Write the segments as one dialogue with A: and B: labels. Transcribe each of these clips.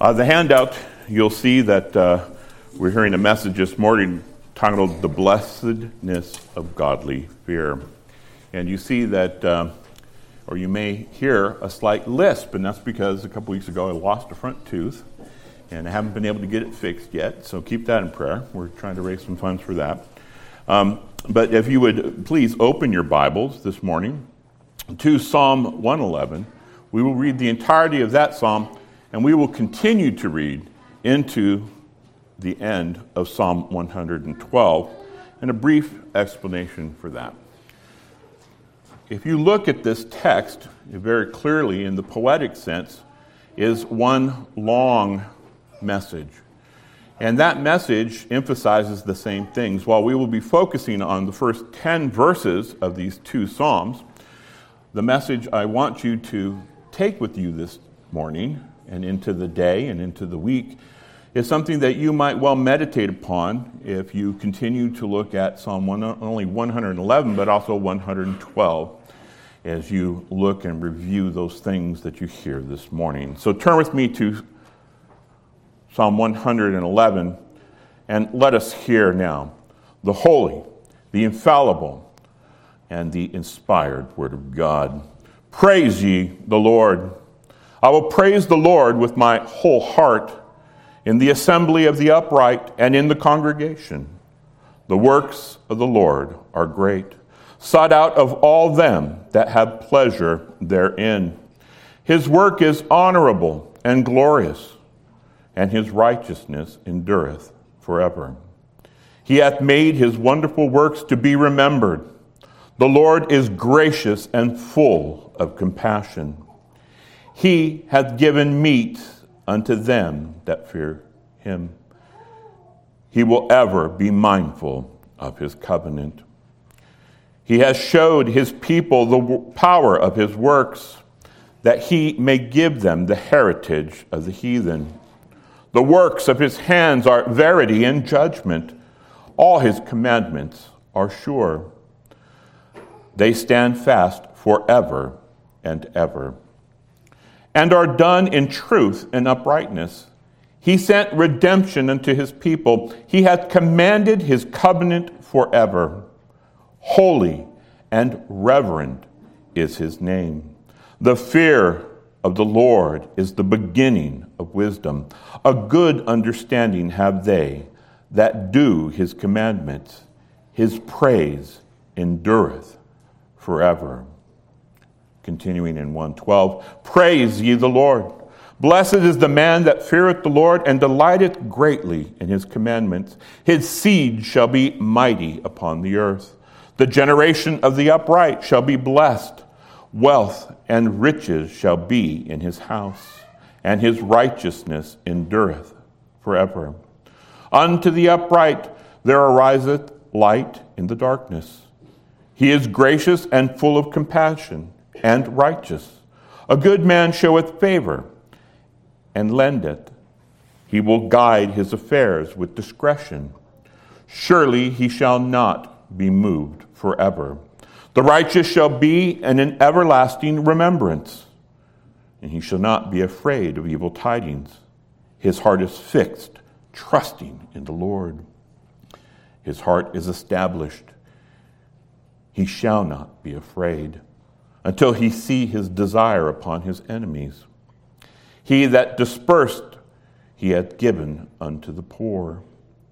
A: The handout, you'll see that we're hearing a message this morning titled The Blessedness of Godly Fear. And you see that, or you may hear a slight lisp, and that's because a couple weeks ago I lost a front tooth, and I haven't been able to get it fixed yet, so keep that in prayer. We're trying to raise some funds for that. But if you would please open your Bibles this morning to Psalm 111. We will read the entirety of that psalm, and we will continue to read into the end of Psalm 112, and a brief explanation for that. If you look at this text, very clearly in the poetic sense, is one long message. And that message emphasizes the same things. While we will be focusing on the first 10 verses of these two psalms, the message I want you to take with you this morning and into the day and into the week is something that you might well meditate upon if you continue to look at Psalm not only 111 but also 112 as you look and review those things that you hear this morning. So turn with me to Psalm 111 and let us hear now the holy, the infallible, and the inspired word of God. Praise ye the Lord. I will praise the Lord with my whole heart in the assembly of the upright and in the congregation. The works of the Lord are great, sought out of all them that have pleasure therein. His work is honorable and glorious, and his righteousness endureth forever. He hath made his wonderful works to be remembered. The Lord is gracious and full of compassion. He hath given meat unto them that fear him. He will ever be mindful of his covenant. He has showed his people the power of his works, that he may give them the heritage of the heathen. The works of his hands are verity and judgment. All his commandments are sure. They stand fast forever and ever, and are done in truth and uprightness. He sent redemption unto his people. He hath commanded his covenant forever. Holy and reverend is his name. The fear of the Lord is the beginning of wisdom. A good understanding have they that do his commandments. His praise endureth forever. Continuing in 112, praise ye the Lord. Blessed is the man that feareth the Lord and delighteth greatly in his commandments. His seed shall be mighty upon the earth. The generation of the upright shall be blessed. Wealth and riches shall be in his house, and his righteousness endureth forever. Unto the upright there ariseth light in the darkness. He is gracious and full of compassion, and righteous. A good man showeth favor, and lendeth. He will guide his affairs with discretion. Surely he shall not be moved forever. The righteous shall be in an everlasting remembrance, and he shall not be afraid of evil tidings. His heart is fixed, trusting in the Lord. His heart is established. He shall not be afraid until he see his desire upon his enemies. He that dispersed he hath given unto the poor.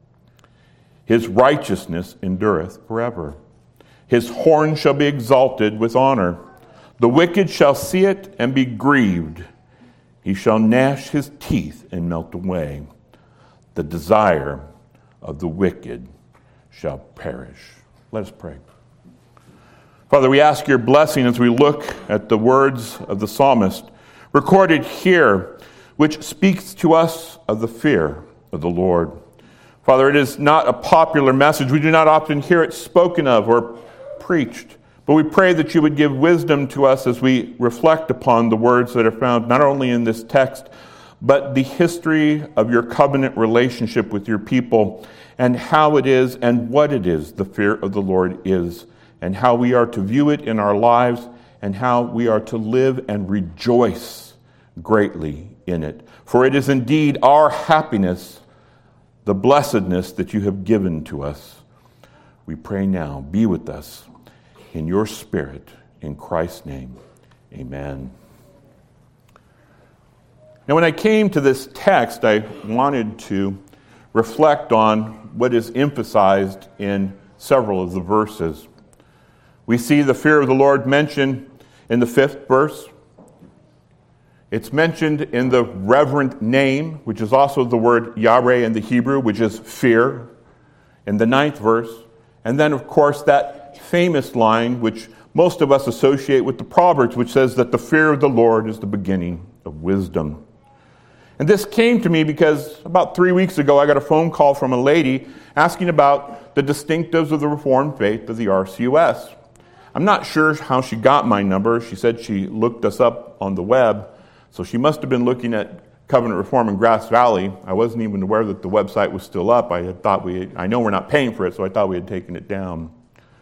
A: His righteousness endureth forever. His horn shall be exalted with honor. The wicked shall see it and be grieved. He shall gnash his teeth and melt away. The desire of the wicked shall perish. Let us pray. Father, we ask your blessing as we look at the words of the psalmist recorded here, which speaks to us of the fear of the Lord. Father, it is not a popular message. We do not often hear it spoken of or preached, but we pray that you would give wisdom to us as we reflect upon the words that are found not only in this text, but the history of your covenant relationship with your people and how it is and what it is the fear of the Lord is, and how we are to view it in our lives, and how we are to live and rejoice greatly in it. For it is indeed our happiness, the blessedness that you have given to us. We pray now, be with us in your Spirit, in Christ's name. Amen. Now, when I came to this text, I wanted to reflect on what is emphasized in several of the verses. We see the fear of the Lord mentioned in the 5th verse. It's mentioned in the reverent name, which is also the word Yahweh in the Hebrew, which is fear, in the 9th verse. And then, of course, that famous line, which most of us associate with the Proverbs, which says that the fear of the Lord is the beginning of wisdom. And this came to me because about 3 weeks ago, I got a phone call from a lady asking about the distinctives of the Reformed faith of the RCUS. I'm not sure how she got my number. She said she looked us up on the web. So she must have been looking at Covenant Reform in Grass Valley. I wasn't even aware that the website was still up. I know we're not paying for it, so I thought we had taken it down.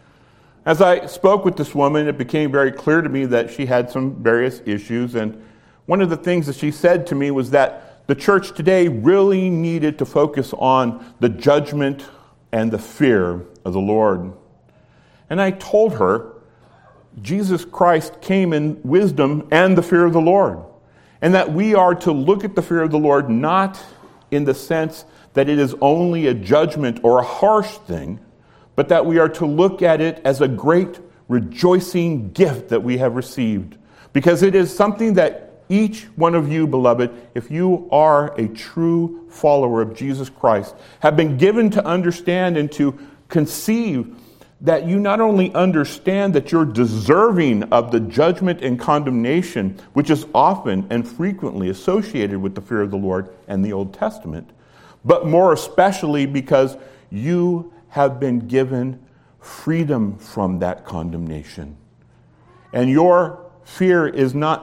A: As I spoke with this woman, it became very clear to me that she had some various issues. And one of the things that she said to me was that the church today really needed to focus on the judgment and the fear of the Lord. And I told her, Jesus Christ came in wisdom and the fear of the Lord. And that we are to look at the fear of the Lord not in the sense that it is only a judgment or a harsh thing, but that we are to look at it as a great rejoicing gift that we have received. Because it is something that each one of you, beloved, if you are a true follower of Jesus Christ, have been given to understand and to conceive that you not only understand that you're deserving of the judgment and condemnation, which is often and frequently associated with the fear of the Lord and the Old Testament, but more especially because you have been given freedom from that condemnation. And your fear is now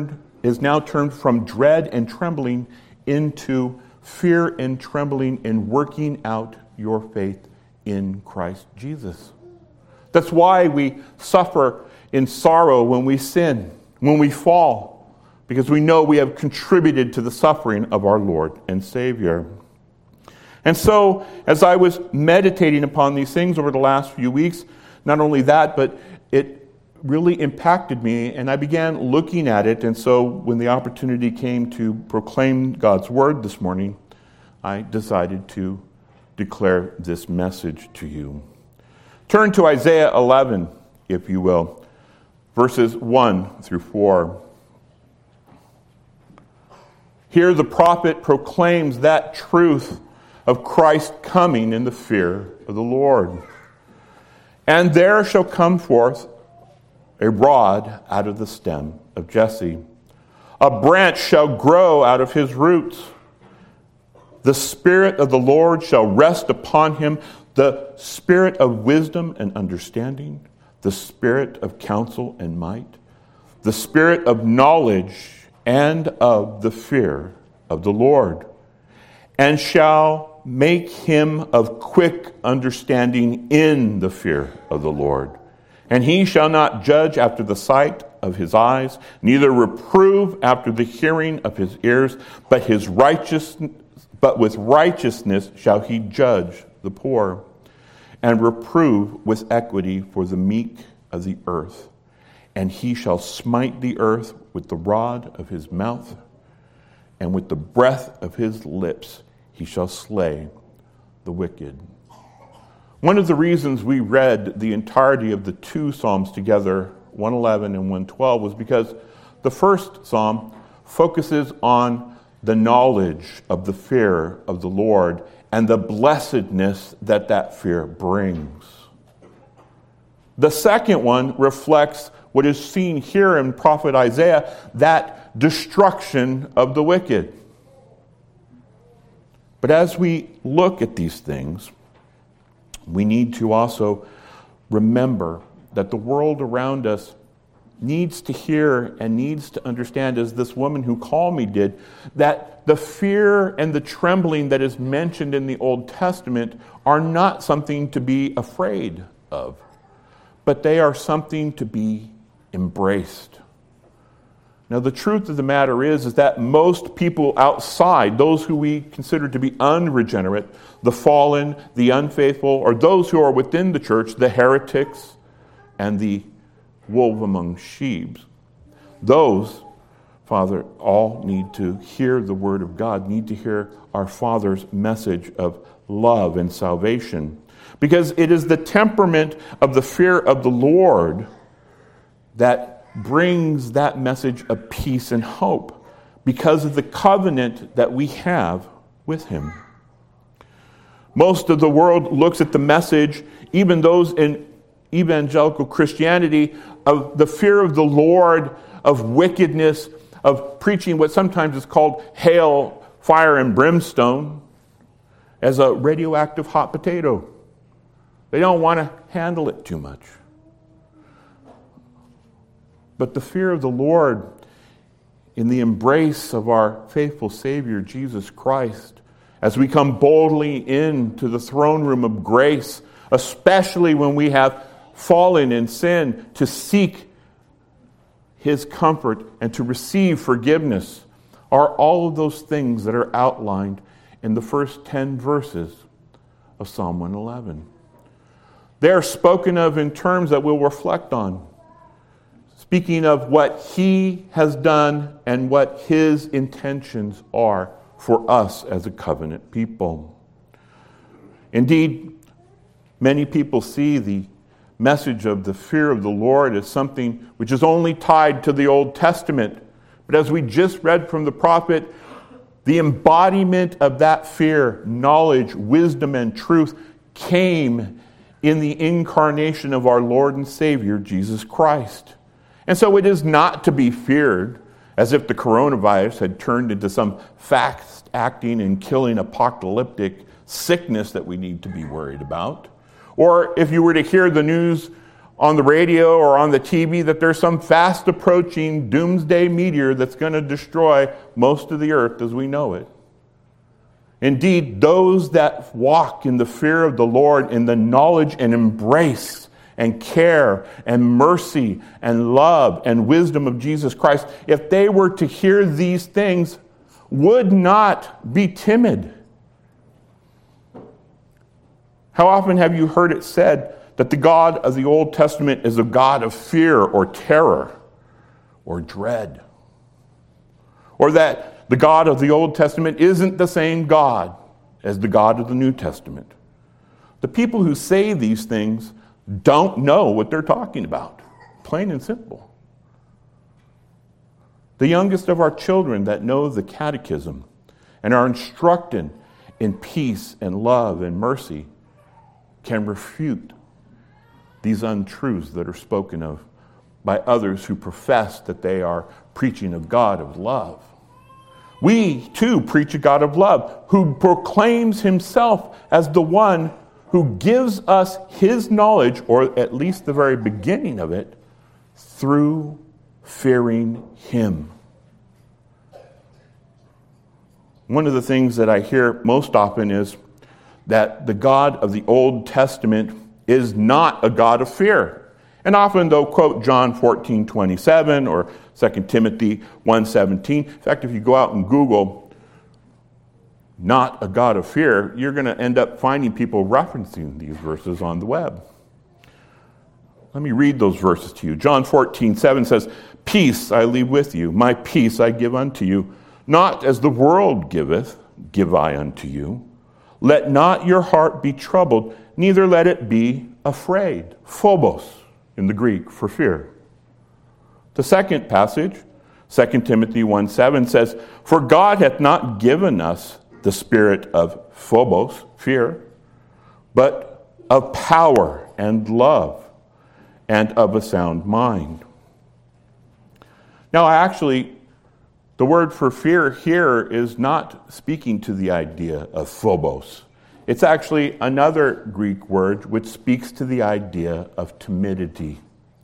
A: turned from dread and trembling into fear and trembling in working out your faith in Christ Jesus. That's why we suffer in sorrow when we sin, when we fall, because we know we have contributed to the suffering of our Lord and Savior. And so, as I was meditating upon these things over the last few weeks, not only that, but it really impacted me, and I began looking at it. And so, when the opportunity came to proclaim God's Word this morning, I decided to declare this message to you. Turn to Isaiah 11, if you will, verses 1 through 4. Here the prophet proclaims that truth of Christ coming in the fear of the Lord. And there shall come forth a rod out of the stem of Jesse. A branch shall grow out of his roots. The Spirit of the Lord shall rest upon him, the Spirit of wisdom and understanding, the Spirit of counsel and might, the Spirit of knowledge and of the fear of the Lord, and shall make him of quick understanding in the fear of the Lord. And he shall not judge after the sight of his eyes, neither reprove after the hearing of his ears, but with righteousness shall he judge the poor, and reprove with equity for the meek of the earth. And he shall smite the earth with the rod of his mouth, and with the breath of his lips he shall slay the wicked. One of the reasons we read the entirety of the two Psalms together, 111 and 112, was because the first Psalm focuses on the knowledge of the fear of the Lord and the blessedness that fear brings. The second one reflects what is seen here in prophet Isaiah, that destruction of the wicked. But as we look at these things, we need to also remember that the world around us needs to hear and needs to understand, as this woman who called me did, that the fear and the trembling that is mentioned in the Old Testament are not something to be afraid of, but they are something to be embraced. Now, the truth of the matter is that most people outside, those who we consider to be unregenerate, the fallen, the unfaithful, or those who are within the church, the heretics and the wolf among sheep, those, Father, all need to hear the word of God, need to hear our Father's message of love and salvation. Because it is the temperament of the fear of the Lord that brings that message of peace and hope because of the covenant that we have with him. Most of the world looks at the message, even those in evangelical Christianity, of the fear of the Lord, of wickedness, of preaching what sometimes is called hail, fire, and brimstone, as a radioactive hot potato. They don't want to handle it too much. But the fear of the Lord in the embrace of our faithful Savior, Jesus Christ, as we come boldly into the throne room of grace, especially when we have fallen in sin, to seek his comfort and to receive forgiveness, are all of those things that are outlined in the first 10 verses of Psalm 111. They are spoken of in terms that we'll reflect on, speaking of what he has done and what his intentions are for us as a covenant people. Indeed, many people see the message of the fear of the Lord as something which is only tied to the Old Testament. But as we just read from the prophet, the embodiment of that fear, knowledge, wisdom, and truth came in the incarnation of our Lord and Savior, Jesus Christ. And so it is not to be feared as if the coronavirus had turned into some fast-acting and killing apocalyptic sickness that we need to be worried about. Or if you were to hear the news on the radio or on the TV that there's some fast-approaching doomsday meteor that's going to destroy most of the earth as we know it. Indeed, those that walk in the fear of the Lord, in the knowledge and embrace and care and mercy and love and wisdom of Jesus Christ, if they were to hear these things, would not be timid. How often have you heard it said that the God of the Old Testament is a God of fear or terror or dread? Or that the God of the Old Testament isn't the same God as the God of the New Testament? The people who say these things don't know what they're talking about. Plain and simple. The youngest of our children that know the catechism and are instructed in peace and love and mercy can refute these untruths that are spoken of by others who profess that they are preaching a God of love. We, too, preach a God of love who proclaims himself as the one who gives us his knowledge, or at least the very beginning of it, through fearing him. One of the things that I hear most often is that the God of the Old Testament is not a God of fear. And often they'll quote John 14:27 or 2 Timothy 1:17. In fact, if you go out and Google not a God of fear, you're going to end up finding people referencing these verses on the web. Let me read those verses to you. John 14:7 says, "Peace I leave with you, my peace I give unto you. Not as the world giveth, give I unto you. Let not your heart be troubled, neither let it be afraid." Phobos in the Greek for fear. The second passage, 2 Timothy 1:7 says, "For God hath not given us the spirit of phobos, fear, but of power and love and of a sound mind." Now, the word for fear here is not speaking to the idea of phobos. It's actually another Greek word which speaks to the idea of timidity.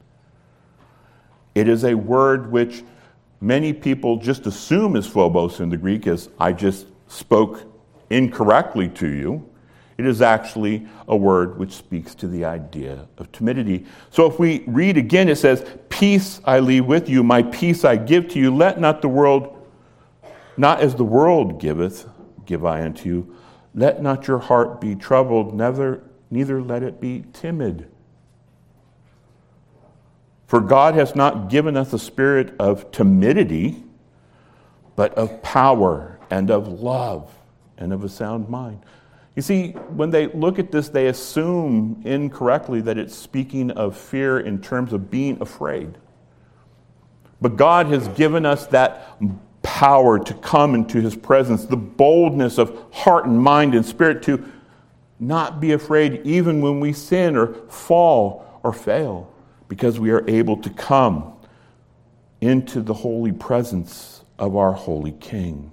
A: It is a word which many people just assume is phobos in the Greek, as I just spoke incorrectly to you. It is actually a word which speaks to the idea of timidity. So if we read again, it says, "Peace I leave with you, my peace I give to you. Let not as the world giveth, give I unto you. Let not your heart be troubled, neither let it be timid. For God has not given us a spirit of timidity, but of power and of love and of a sound mind." You see, when they look at this, they assume incorrectly that it's speaking of fear in terms of being afraid. But God has given us that power to come into his presence, the boldness of heart and mind and spirit to not be afraid even when we sin or fall or fail, because we are able to come into the holy presence of our holy King.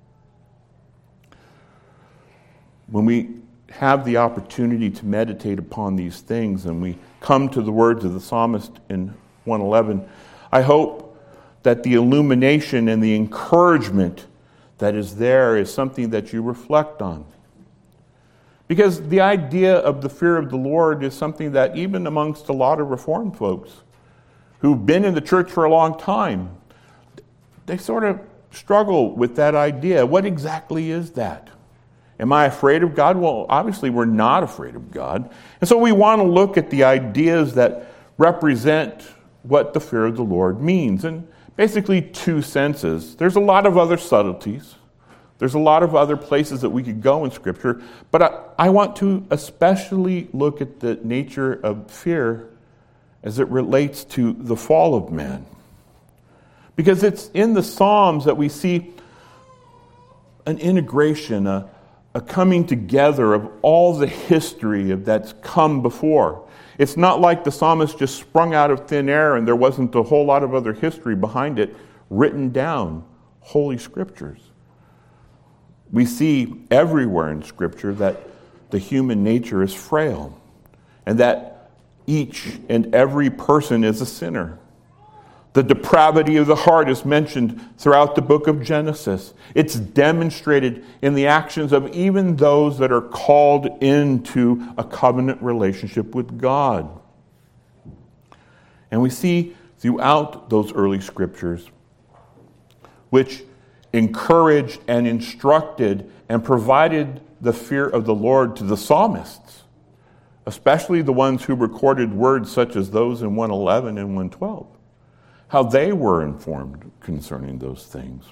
A: When we have the opportunity to meditate upon these things and we come to the words of the psalmist in 111, I hope that the illumination and the encouragement that is there is something that you reflect on. Because the idea of the fear of the Lord is something that even amongst a lot of Reformed folks who've been in the church for a long time, they sort of struggle with that idea. What exactly is that? Am I afraid of God? Well, obviously we're not afraid of God. And so we want to look at the ideas that represent what the fear of the Lord means. And basically two senses. There's a lot of other subtleties. There's a lot of other places that we could go in Scripture. But I want to especially look at the nature of fear as it relates to the fall of man. Because it's in the Psalms that we see an integration, a coming together of all the history that's come before. It's not like the psalmist just sprung out of thin air and there wasn't a whole lot of other history behind it written down, Holy Scriptures. We see everywhere in Scripture that the human nature is frail and that each and every person is a sinner. The depravity of the heart is mentioned throughout the book of Genesis. It's demonstrated in the actions of even those that are called into a covenant relationship with God. And we see throughout those early scriptures, which encouraged and instructed and provided the fear of the Lord to the psalmists, especially the ones who recorded words such as those in 111 and 112. How they were informed concerning those things.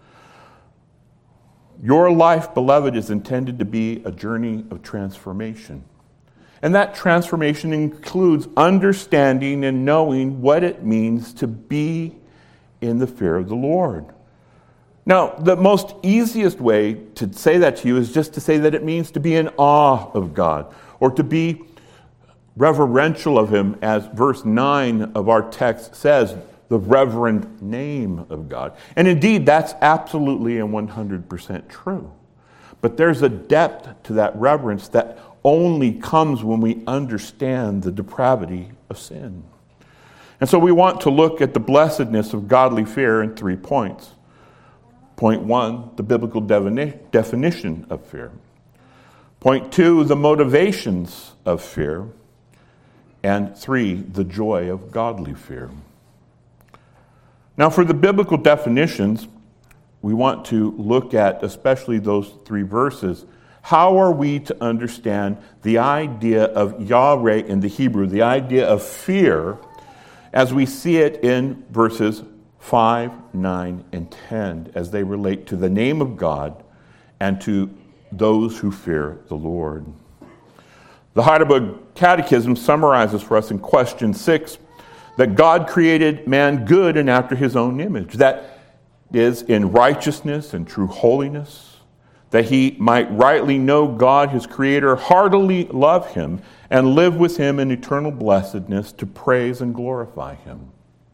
A: Your life, beloved, is intended to be a journey of transformation. And that transformation includes understanding and knowing what it means to be in the fear of the Lord. Now, the most easiest way to say that to you is just to say that it means to be in awe of God, or to be reverential of him, as verse 9 of our text says, the reverend name of God. And indeed, that's absolutely and 100% true. But there's a depth to that reverence that only comes when we understand the depravity of sin. And so we want to look at the blessedness of godly fear in 3 points. Point 1, the biblical definition of fear. Point 2, the motivations of fear. And 3, the joy of godly fear. Now, for the biblical definitions, we want to look at especially those 3 verses. How are we to understand the idea of Yahweh in the Hebrew, the idea of fear, as we see it in verses 5, 9, and 10, as they relate to the name of God and to those who fear the Lord? The Heidelberg Catechism summarizes for us in question 6 that God created man good and after his own image. That is, in righteousness and true holiness, that he might rightly know God, his creator, heartily love him, and live with him in eternal blessedness to praise and glorify him.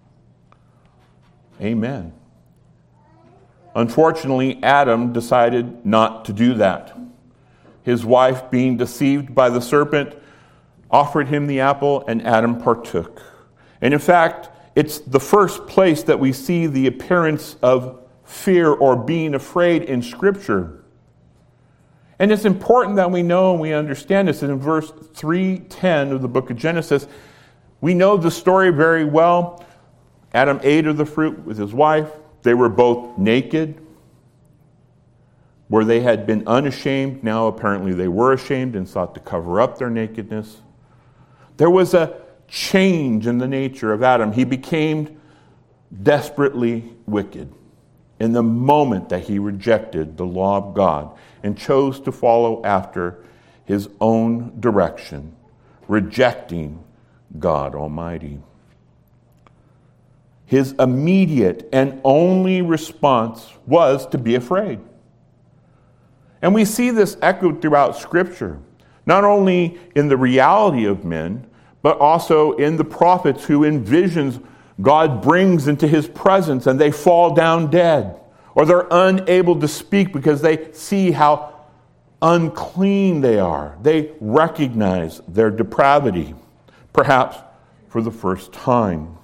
A: Amen. Unfortunately, Adam decided not to do that. His wife, being deceived by the serpent, offered him the apple, and Adam partook. And in fact, it's the first place that we see the appearance of fear or being afraid in Scripture. And it's important that we know and we understand this. In verse 3:10 of the book of Genesis, we know the story very well. Adam ate of the fruit with his wife. They were both naked. Where they had been unashamed, now apparently they were ashamed and sought to cover up their nakedness. There was a change in the nature of Adam. He became desperately wicked in the moment that he rejected the law of God and chose to follow after his own direction, rejecting God Almighty. His immediate and only response was to be afraid. And we see this echoed throughout Scripture, not only in the reality of men, but also in the prophets who in visions God brings into his presence and they fall down dead, or they're unable to speak because they see how unclean they are. They recognize their depravity, perhaps for the first time.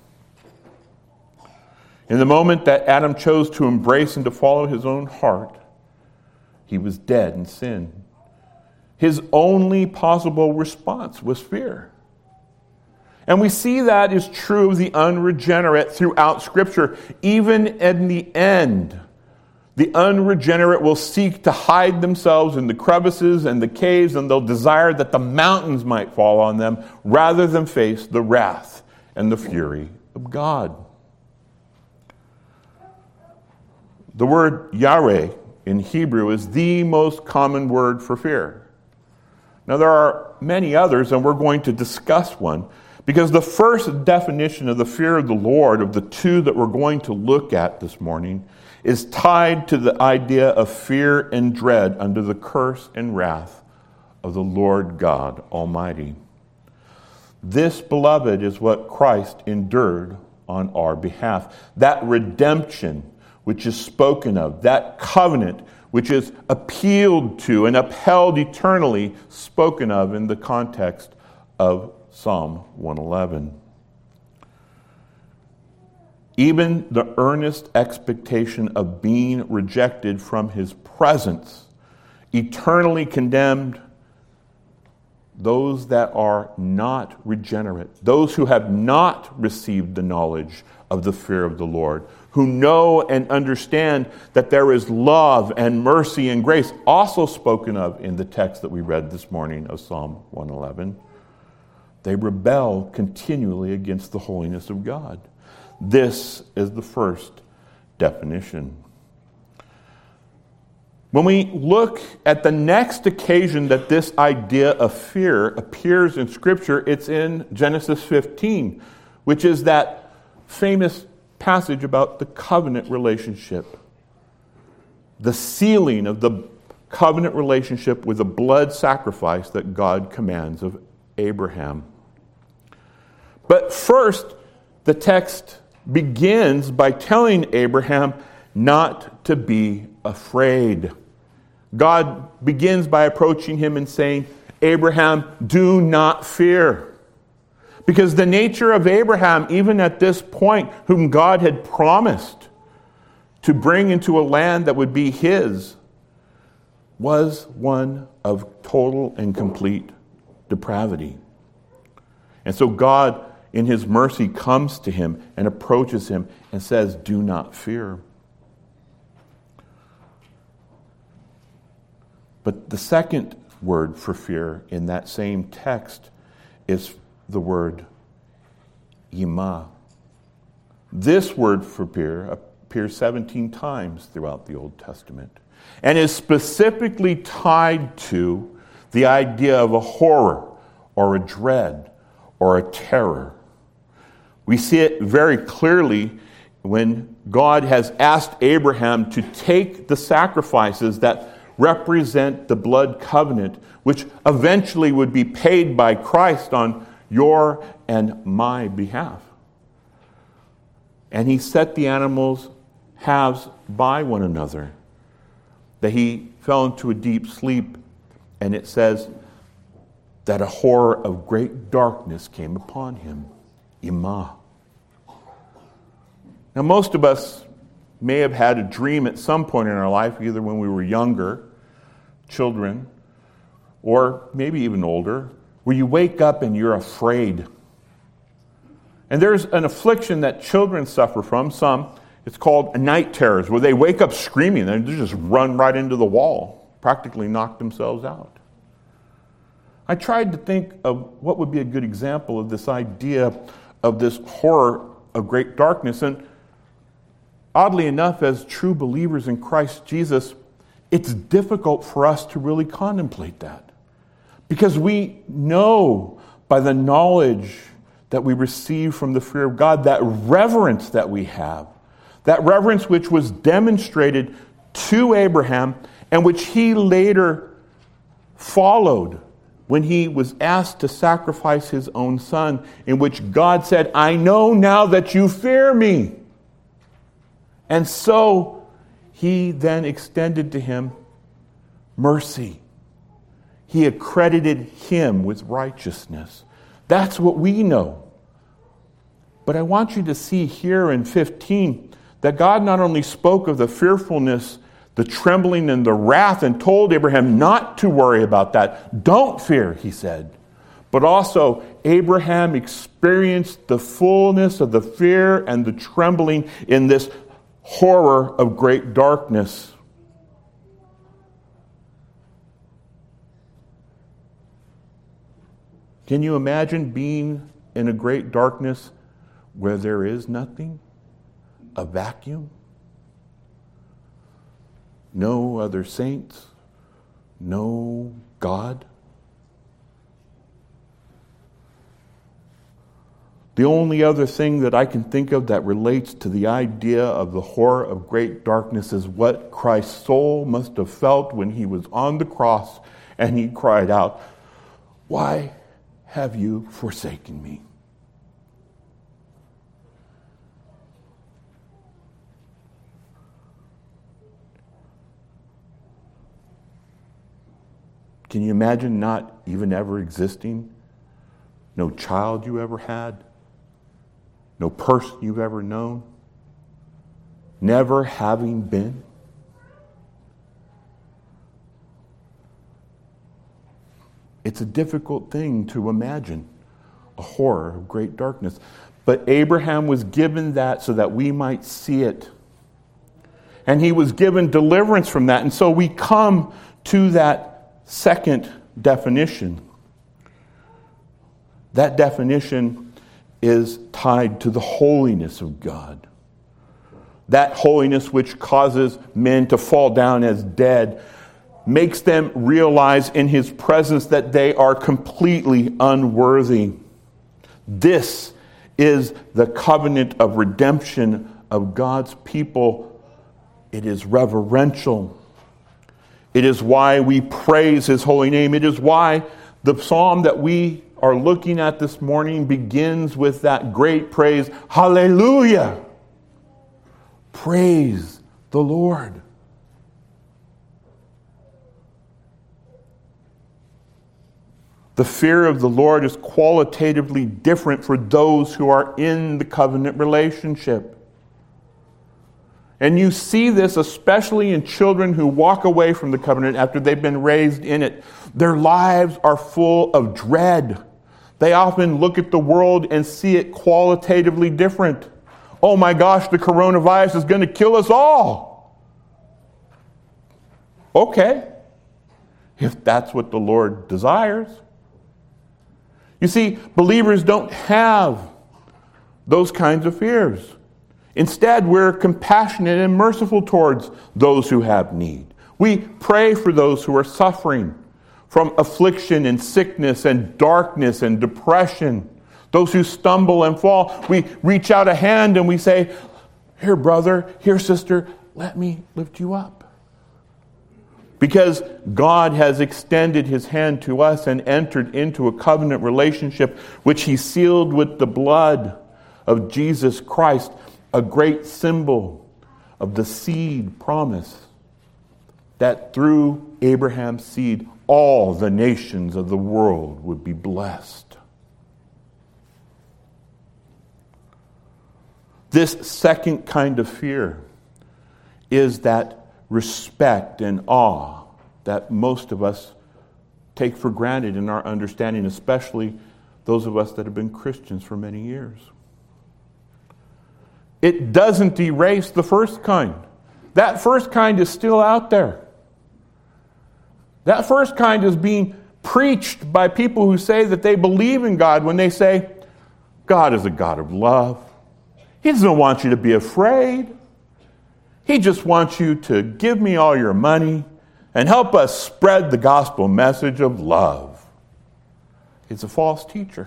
A: In the moment that Adam chose to embrace and to follow his own heart, he was dead in sin. His only possible response was fear. And we see that is true of the unregenerate throughout Scripture. Even in the end, the unregenerate will seek to hide themselves in the crevices and the caves, and they'll desire that the mountains might fall on them rather than face the wrath and the fury of God. The word Yareh in Hebrew is the most common word for fear. Now, there are many others, and we're going to discuss one, because the first definition of the fear of the Lord, of the two that we're going to look at this morning, is tied to the idea of fear and dread under the curse and wrath of the Lord God Almighty. This, beloved, is what Christ endured on our behalf. That redemption which is spoken of, that covenant which is appealed to and upheld eternally, spoken of in the context of Psalm 111. Even the earnest expectation of being rejected from his presence, eternally condemned those that are not regenerate, those who have not received the knowledge of the fear of the Lord, who know and understand that there is love and mercy and grace, also spoken of in the text that we read this morning of Psalm 111. They rebel continually against the holiness of God. This is the first definition. When we look at the next occasion that this idea of fear appears in Scripture, it's in Genesis 15, which is that famous passage about the covenant relationship. The sealing of the covenant relationship with a blood sacrifice that God commands of Abraham. But first, the text begins by telling Abraham not to be afraid. God begins by approaching him and saying, Abraham, do not fear. Because the nature of Abraham, even at this point, whom God had promised to bring into a land that would be his, was one of total and complete depravity. And so God, in his mercy, comes to him and approaches him and says, do not fear. But the second word for fear in that same text is the word Yimah. This word for fear appears 17 times throughout the Old Testament and is specifically tied to the idea of a horror or a dread or a terror. We see it very clearly when God has asked Abraham to take the sacrifices that represent the blood covenant, which eventually would be paid by Christ on your and my behalf. And he set the animals halves by one another, that he fell into a deep sleep, and it says that a horror of great darkness came upon him. Yimah. Now, most of us may have had a dream at some point in our life, either when we were younger, children, or maybe even older, where you wake up and you're afraid. And there's an affliction that children suffer from. It's called night terrors, where they wake up screaming and they just run right into the wall, practically knock themselves out. I tried to think of what would be a good example of this idea of this horror of great darkness. And oddly enough, as true believers in Christ Jesus, it's difficult for us to really contemplate that. Because we know by the knowledge that we receive from the fear of God, that reverence that we have, that reverence which was demonstrated to Abraham and which he later followed when he was asked to sacrifice his own son, in which God said, I know now that you fear me. And so he then extended to him mercy. He accredited him with righteousness. That's what we know. But I want you to see here in 15 that God not only spoke of the fearfulness, the trembling and the wrath, and told Abraham not to worry about that. Don't fear, he said. But also, Abraham experienced the fullness of the fear and the trembling in this horror of great darkness. Can you imagine being in a great darkness where there is nothing? A vacuum? No other saints? No God? The only other thing that I can think of that relates to the idea of the horror of great darkness is what Christ's soul must have felt when he was on the cross and he cried out, "Why have you forsaken me?" Can you imagine not even ever existing? No child you ever had? No person you've ever known? Never having been? It's a difficult thing to imagine, a horror of great darkness. But Abraham was given that so that we might see it. And he was given deliverance from that. And so we come to that second definition. That definition is tied to the holiness of God. That holiness which causes men to fall down as dead, makes them realize in his presence that they are completely unworthy. This is the covenant of redemption of God's people. It is reverential. It is why we praise his holy name. It is why the psalm that we are looking at this morning begins with that great praise, hallelujah! Praise the Lord. The fear of the Lord is qualitatively different for those who are in the covenant relationship. And you see this especially in children who walk away from the covenant after they've been raised in it. Their lives are full of dread. They often look at the world and see it qualitatively different. Oh my gosh, the coronavirus is going to kill us all. Okay, if that's what the Lord desires. You see, believers don't have those kinds of fears. Instead, we're compassionate and merciful towards those who have need. We pray for those who are suffering from affliction and sickness and darkness and depression. Those who stumble and fall, we reach out a hand and we say, "Here, brother, here, sister, let me lift you up." Because God has extended his hand to us and entered into a covenant relationship which he sealed with the blood of Jesus Christ, a great symbol of the seed promise that through Abraham's seed all the nations of the world would be blessed. This second kind of fear is that respect and awe that most of us take for granted in our understanding, especially those of us that have been Christians for many years. It doesn't erase the first kind. That first kind is still out there. That first kind is being preached by people who say that they believe in God when they say, God is a God of love. He doesn't want you to be afraid. He just wants you to give me all your money and help us spread the gospel message of love. It's a false teacher.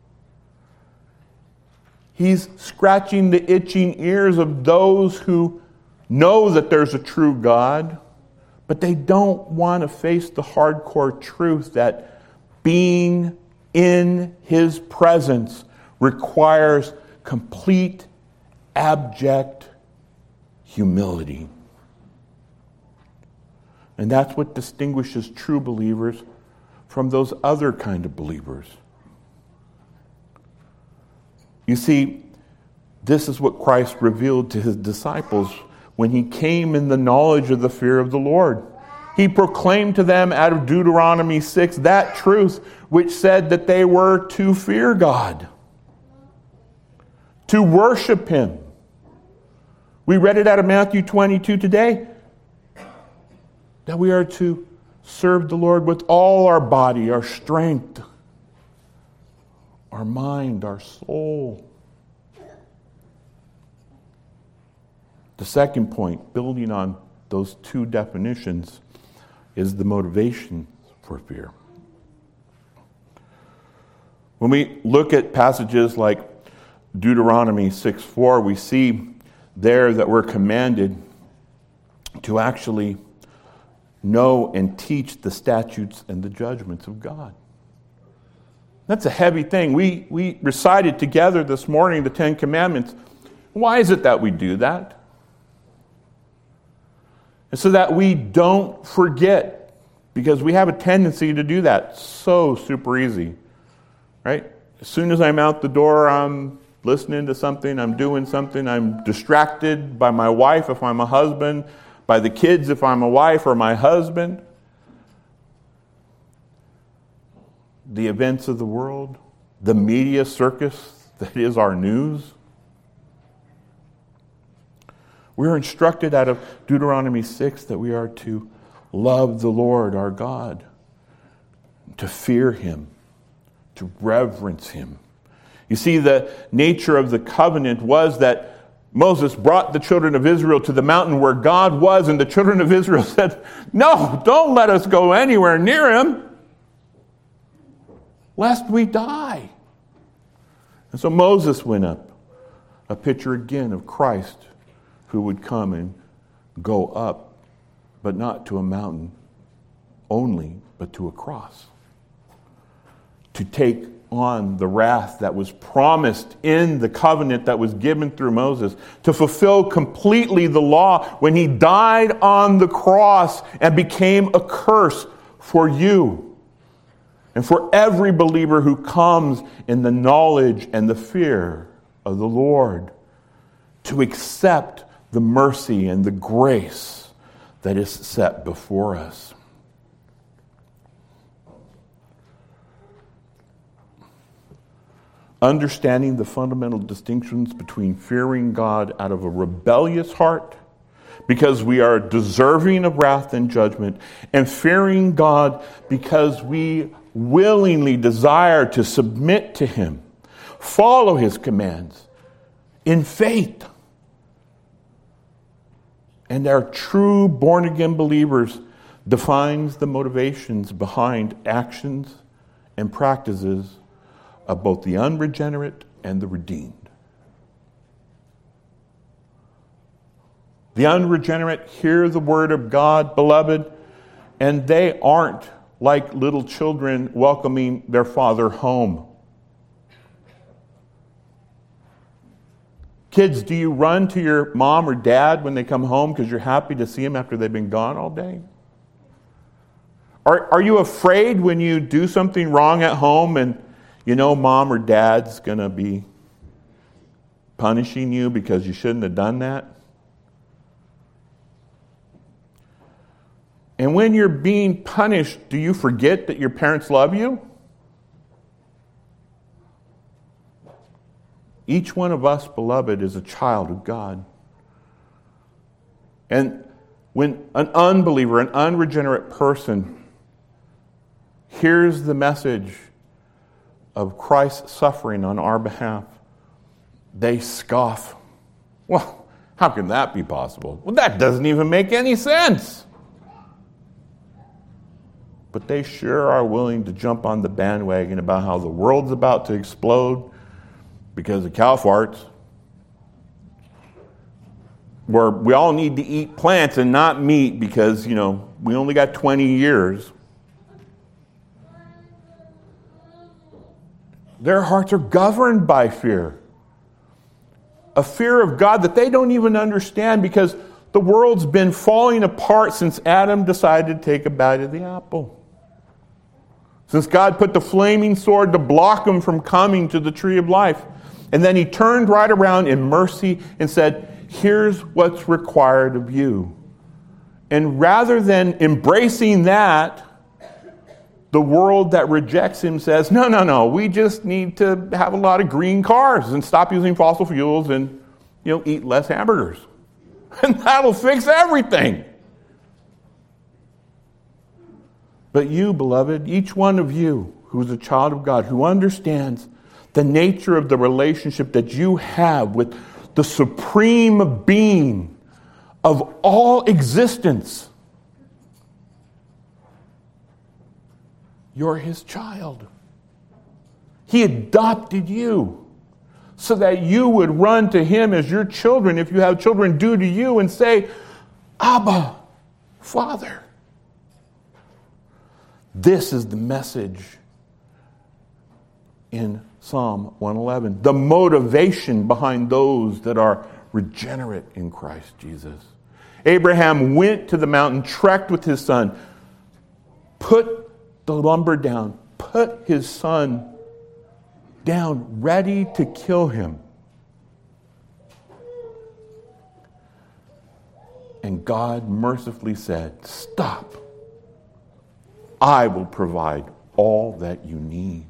A: He's scratching the itching ears of those who know that there's a true God, but they don't want to face the hardcore truth that being in His presence requires complete, abject humility. And that's what distinguishes true believers from those other kind of believers. You see, this is what Christ revealed to His disciples when He came in the knowledge of the fear of the Lord. He proclaimed to them out of Deuteronomy 6 that truth which said that they were to fear God, to worship Him. We read it out of Matthew 22 today, that we are to serve the Lord with all our body, our strength, our mind, our soul. The second point, building on those two definitions, is the motivation for fear. When we look at passages like Deuteronomy 6:4, we see there that we're commanded to actually know and teach the statutes and the judgments of God. That's a heavy thing. We recited together this morning the Ten Commandments. Why is it that we do that? It's so that we don't forget, because we have a tendency to do that so super easy, right? As soon as I'm out the door, I'm listening to something, I'm doing something, I'm distracted by my wife if I'm a husband, by the kids if I'm a wife or my husband. The events of the world, the media circus that is our news. We're instructed out of Deuteronomy 6 that we are to love the Lord our God, to fear Him, to reverence Him. You see, the nature of the covenant was that Moses brought the children of Israel to the mountain where God was, and the children of Israel said, "No, don't let us go anywhere near Him, lest we die." And so Moses went up, a picture again of Christ who would come and go up, but not to a mountain only, but to a cross, to take on the wrath that was promised in the covenant that was given through Moses, to fulfill completely the law when He died on the cross and became a curse for you and for every believer who comes in the knowledge and the fear of the Lord, to accept the mercy and the grace that is set before us. Understanding the fundamental distinctions between fearing God out of a rebellious heart, because we are deserving of wrath and judgment, and fearing God because we willingly desire to submit to Him, follow His commands in faith. And our true born-again believers defines the motivations behind actions and practices of both the unregenerate and the redeemed. The unregenerate hear the word of God, beloved, and they aren't like little children welcoming their father home. Kids, do you run to your mom or dad when they come home because you're happy to see them after they've been gone all day? Are you afraid when you do something wrong at home and you know mom or dad's going to be punishing you because you shouldn't have done that? And when you're being punished, do you forget that your parents love you? Each one of us, beloved, is a child of God. And when an unbeliever, an unregenerate person hears the message of Christ's suffering on our behalf, they scoff. Well, how can that be possible? Well, that doesn't even make any sense. But they sure are willing to jump on the bandwagon about how the world's about to explode because of cow farts. Where we all need to eat plants and not meat because, we only got 20 years. Their hearts are governed by fear. A fear of God that they don't even understand because the world's been falling apart since Adam decided to take a bite of the apple. Since God put the flaming sword to block him from coming to the tree of life. And then he turned right around in mercy and said, here's what's required of you. And rather than embracing that, the world that rejects him says, no, we just need to have a lot of green cars and stop using fossil fuels and, eat less hamburgers. And that'll fix everything. But you, beloved, each one of you who's a child of God, who understands the nature of the relationship that you have with the supreme being of all existence, you're his child. He adopted you so that you would run to him as your children, if you have children, do to you and say, Abba, Father. This is the message in Psalm 111. The motivation behind those that are regenerate in Christ Jesus. Abraham went to the mountain, trekked with his son, put the lumber down, put his son down, ready to kill him. And God mercifully said, stop. I will provide all that you need.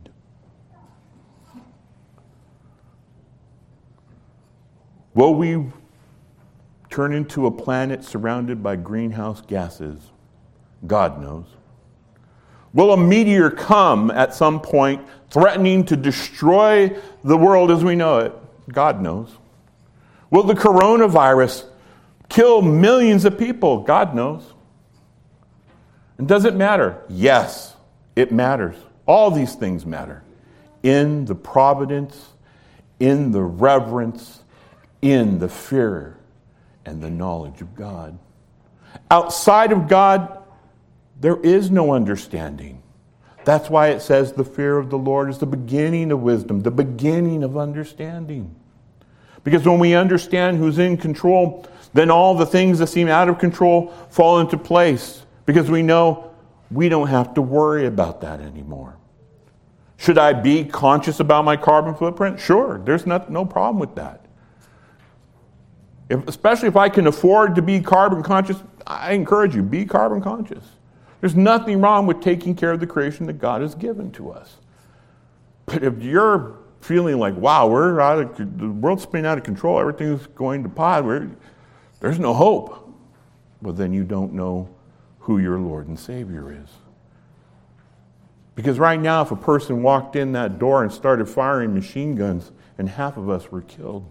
A: Will we turn into a planet surrounded by greenhouse gases? God knows. Will a meteor come at some point threatening to destroy the world as we know it? God knows. Will the coronavirus kill millions of people? God knows. And does it matter? Yes, it matters. All these things matter. In the providence, in the reverence, in the fear and the knowledge of God. Outside of God, there is no understanding. That's why it says the fear of the Lord is the beginning of wisdom, the beginning of understanding. Because when we understand who's in control, then all the things that seem out of control fall into place. Because we know we don't have to worry about that anymore. Should I be conscious about my carbon footprint? Sure, there's no problem with that. Especially if I can afford to be carbon conscious, I encourage you, be carbon conscious. There's nothing wrong with taking care of the creation that God has given to us. But if you're feeling like, wow, the world's spinning out of control, everything's going to pot, there's no hope, well, then you don't know who your Lord and Savior is. Because right now, if a person walked in that door and started firing machine guns and half of us were killed,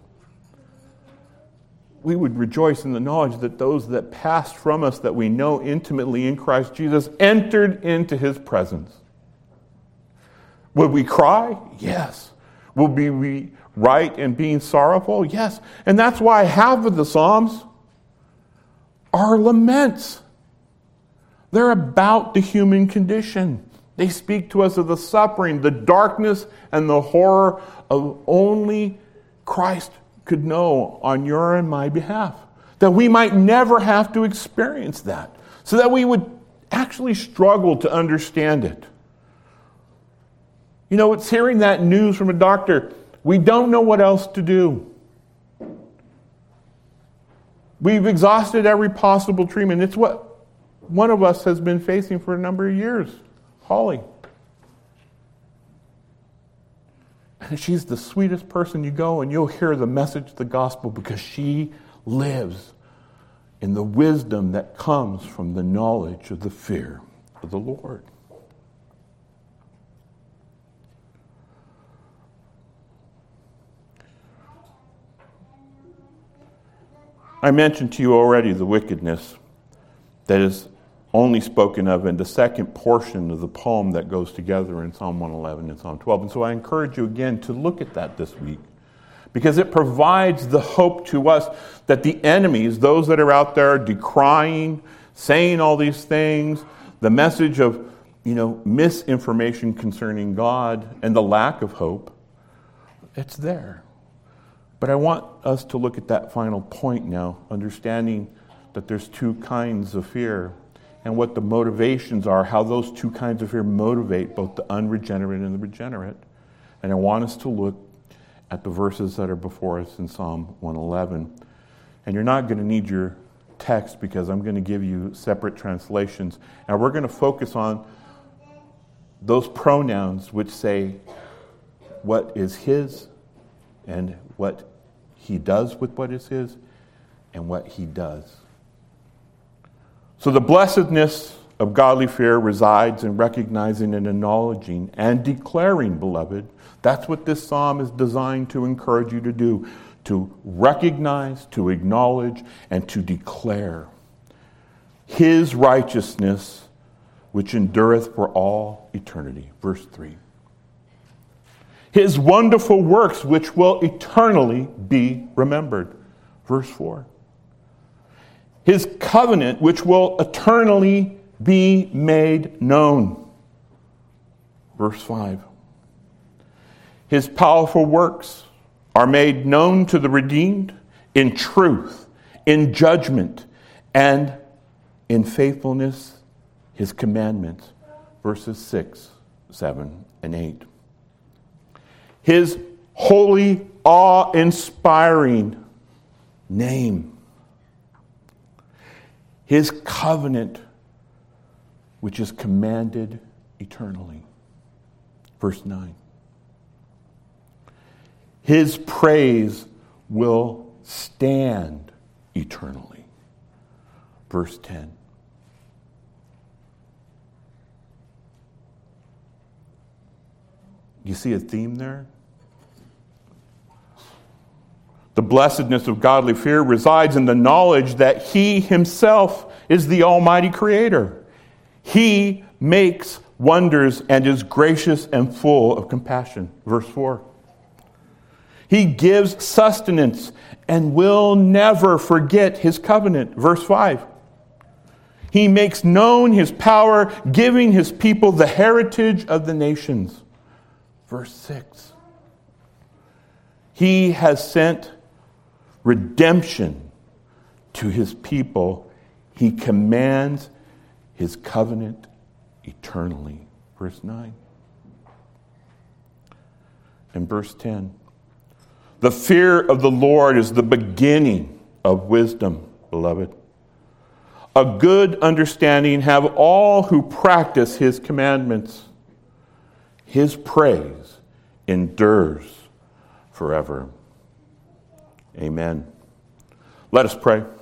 A: we would rejoice in the knowledge that those that passed from us that we know intimately in Christ Jesus entered into his presence. Would we cry? Yes. Would we be right in being sorrowful? Yes. And that's why half of the Psalms are laments. They're about the human condition. They speak to us of the suffering, the darkness, and the horror of only Christ could know on your and my behalf. That we might never have to experience that. So that we would actually struggle to understand it. It's hearing that news from a doctor. We don't know what else to do. We've exhausted every possible treatment. It's what one of us has been facing for a number of years, Holly. And she's the sweetest person. You go and you'll hear the message of the gospel because she lives in the wisdom that comes from the knowledge of the fear of the Lord. I mentioned to you already the wickedness that is only spoken of in the second portion of the poem that goes together in Psalm 111 and Psalm 12. And so I encourage you again to look at that this week, because it provides the hope to us that the enemies, those that are out there decrying, saying all these things, the message of, misinformation concerning God and the lack of hope, it's there. But I want us to look at that final point now, understanding that there's two kinds of fear and what the motivations are, how those two kinds of fear motivate both the unregenerate and the regenerate. And I want us to look at the verses that are before us in Psalm 111. And you're not going to need your text because I'm going to give you separate translations. And we're going to focus on those pronouns which say what is his and what he does with what is his and what he does. So the blessedness of godly fear resides in recognizing and acknowledging and declaring, beloved. That's what this psalm is designed to encourage you to do, to recognize, to acknowledge, and to declare his righteousness, which endureth for all eternity. Verse 3. His wonderful works, which will eternally be remembered. Verse 4. His covenant, which will eternally be made known. Verse 5. His powerful works are made known to the redeemed in truth, in judgment, and in faithfulness, his commandments. Verses 6, 7, and 8. His holy, awe-inspiring name. His covenant, which is commanded eternally. Verse 9. His praise will stand eternally. Verse 10. You see a theme there? The blessedness of godly fear resides in the knowledge that he himself is the Almighty Creator. He makes wonders and is gracious and full of compassion. Verse 4. He gives sustenance and will never forget his covenant. Verse 5. He makes known his power, giving his people the heritage of the nations. Verse 6. He has sent redemption to his people. He commands his covenant eternally. Verse 9. And verse 10. The fear of the Lord is the beginning of wisdom, beloved. A good understanding have all who practice his commandments. His praise endures forever. Amen. Let us pray.